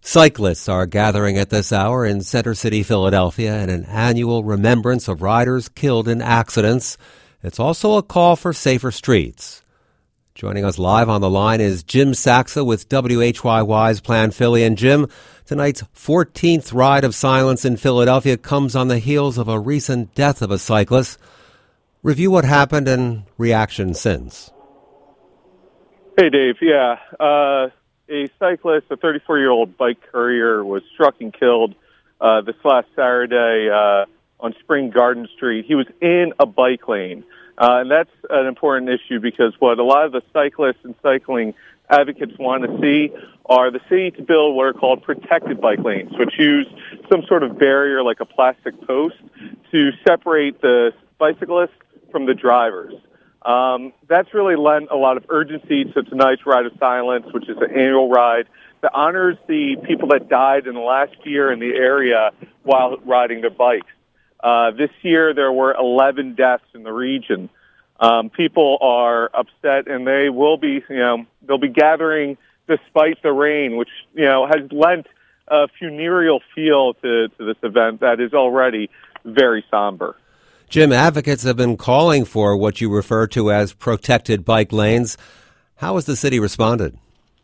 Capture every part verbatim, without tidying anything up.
Cyclists are gathering at this hour in Center City, Philadelphia, in an annual remembrance of riders killed in accidents. It's also a call for safer streets. Joining us live on the line is Jim Saxa with W H Y Y's Plan Philly. And Jim, tonight's fourteenth Ride of Silence in Philadelphia comes on the heels of a recent death of a cyclist. Review what happened and reaction since. Hey, Dave. Yeah. Uh, a cyclist, a thirty-four-year-old bike courier, was struck and killed uh, this last Saturday uh, on Spring Garden Street. He was in a bike lane. Uh, and that's an important issue because what a lot of the cyclists and cycling advocates want to see are the city to build what are called protected bike lanes, which use some sort of barrier like a plastic post to separate the bicyclists from the drivers. Um, that's really lent a lot of urgency to tonight's Ride of Silence, which is an annual ride that honors the people that died in the last year in the area while riding their bikes. Uh, this year, there were eleven deaths in the region. Um, people are upset, and they will be, you know, they'll be gathering despite the rain, which, you know, has lent a funereal feel to, to this event that is already very somber. Jim, advocates have been calling for what you refer to as protected bike lanes. How has the city responded?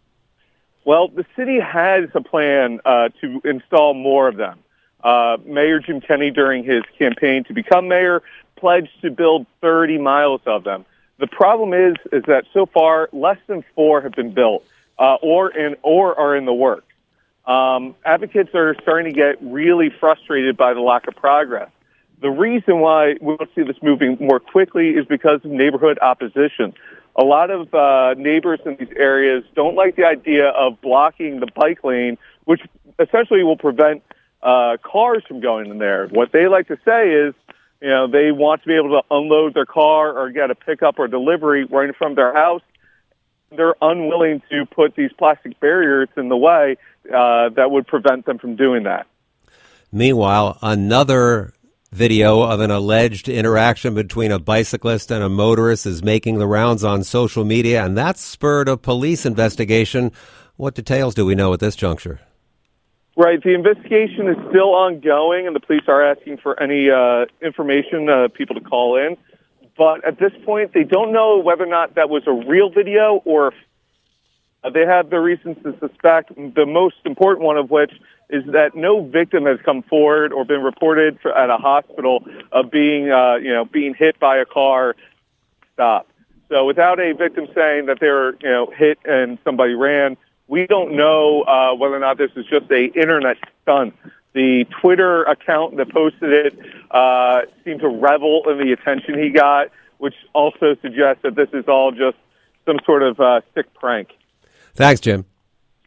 Well, the city has a plan uh, to install more of them. Uh, Mayor Jim Kenney, during his campaign to become mayor, pledged to build thirty miles of them. The problem is, is that so far less than four have been built, uh, or in or are in the works. Um, advocates are starting to get really frustrated by the lack of progress. The reason why we don't see this moving more quickly is because of neighborhood opposition. A lot of uh, neighbors in these areas don't like the idea of blocking the bike lane, which essentially will prevent uh, cars from going in there. What they like to say is, you know, they want to be able to unload their car or get a pickup or delivery right in front of their house. They're unwilling to put these plastic barriers in the way uh, that would prevent them from doing that. Meanwhile, another video of an alleged interaction between a bicyclist and a motorist is making the rounds on social media, and that's spurred a police investigation. What details do we know at this juncture? Right. The investigation is still ongoing, and the police are asking for any uh, information, uh, people to call in. But at this point, they don't know whether or not that was a real video or uh, they have the reasons to suspect, the most important one of which is that no victim has come forward or been reported for, at a hospital of being, uh, you know, being hit by a car. Stop. So without a victim saying that they were, you know, hit and somebody ran, we don't know uh, whether or not this is just a internet stunt. The Twitter account that posted it uh, seemed to revel in the attention he got, which also suggests that this is all just some sort of uh, sick prank. Thanks, Jim.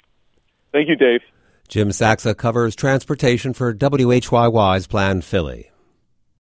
Thank you, Dave. Jim Saxa covers transportation for W H Y Y's Plan Philly.